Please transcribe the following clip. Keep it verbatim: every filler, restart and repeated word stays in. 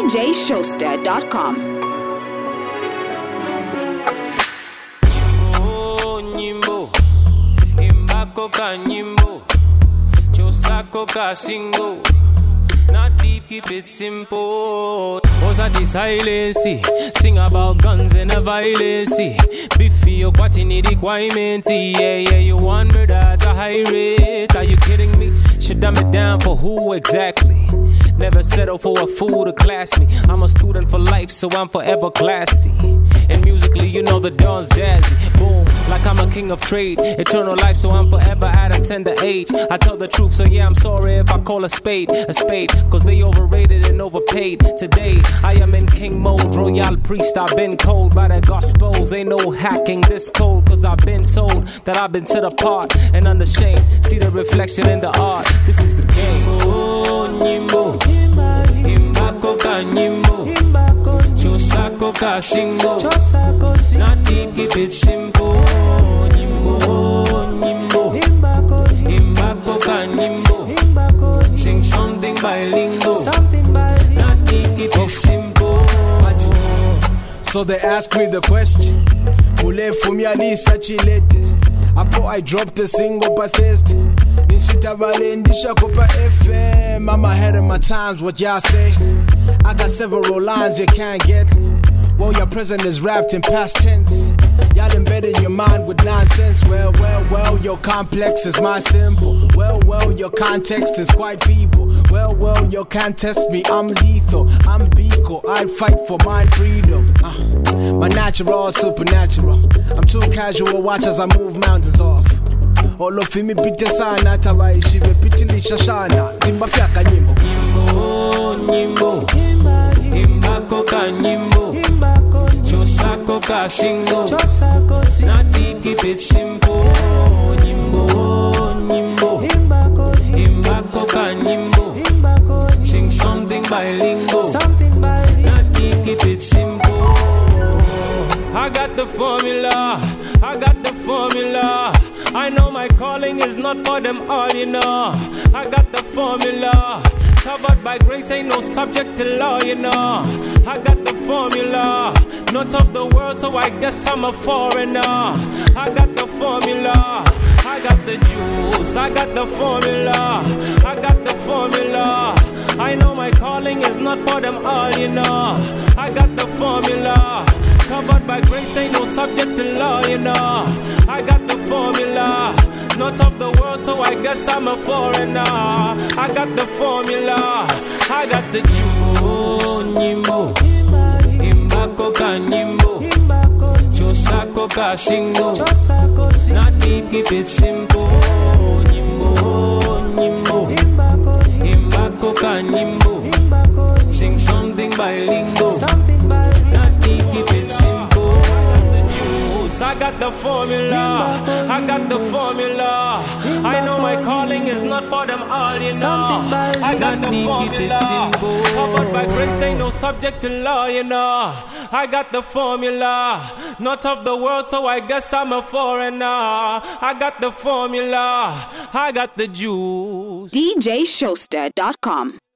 j showster dot com. Nyimbo, imbako ka nyimbo, chosako ka singo. Not deep, keep it simple. Was at the silence, sing about guns and the violence. Biffy, your party need requirement. Yeah, yeah, you want murder at a high rate. Are you kidding me? Should dumb it down for who exactly? Never settle for a fool to class me. I'm a student for life, so I'm forever classy. And musically, you know the dawn's jazzy. Boom, like I'm a king of trade. Eternal life, so I'm forever at a tender age. I tell the truth, so yeah, I'm sorry if I call a spade a spade. Cause they overrated and overpaid. Today, I am in king mode, royal priest. I've been cold by the gospels. Ain't no hacking this code. Cause I've been told that I've been set apart and unashamed. See the reflection in the art. This is the game. Oh, Nyimbo, Imbako ka nyimbo, Chosako ka singo. Not deep, keep it simple. Nyimbo, Nyimbo, Imbako ka nyimbo. Sing something bilingual. Not deep, keep it simple. So they ask me the question, Mule Fumiani is such a latest. Apo I dropped a single by Thursday. Nishita Valendisha Copa F M. I'm ahead of my times, what y'all say? I got several lines you can't get. Well, your present is wrapped in past tense. Y'all embedded your mind with nonsense. Well, well, well, your complex is my simple. Well, well, your context is quite feeble. Well, well, you can't test me, I'm lethal. I'm Biko, I fight for my freedom. uh, My natural, supernatural. I'm too casual, watch as I move mountains off. All of me pite sana, tawai shive pitili shashana. Timba fiaka nyimbo. Nyimbo, nyimbo, imbako ka nyimbo, chosako ka singo. Not deep, keep it simple. Nyimbo, nyimbo, imbako ka nyimbo. Sing something bilingual. Not deep, keep it simple. I got the formula, I got the formula. I know my calling is not for them all, you know. I got the formula. Covered by grace, ain't no subject to law, you know. I got the formula. Not of the world, so I guess I'm a foreigner. I got the formula. I got the juice. I got the formula. I got the formula. I know my calling is not for them all, you know. I got the formula. Covered by grace, ain't no subject to law, you know. I got the formula. Not of the world, so I guess I'm a foreigner. I got the formula. I got the juice. Nyimbo, imbako ka nyimbo, chosako ka singo. Not deep, keep it simple. Nyimbo, nyimbo, imbako ka nyimbo. Sing something bilingual. Not deep, keep it simple. I got the formula. I got the formula. I know my calling is not for them all, you know. I got the formula. Covered by grace, ain't no subject to law, you know. I got the formula. Not of the world, so I guess I'm a foreigner. I got the formula. I got the juice. d j showster dot com.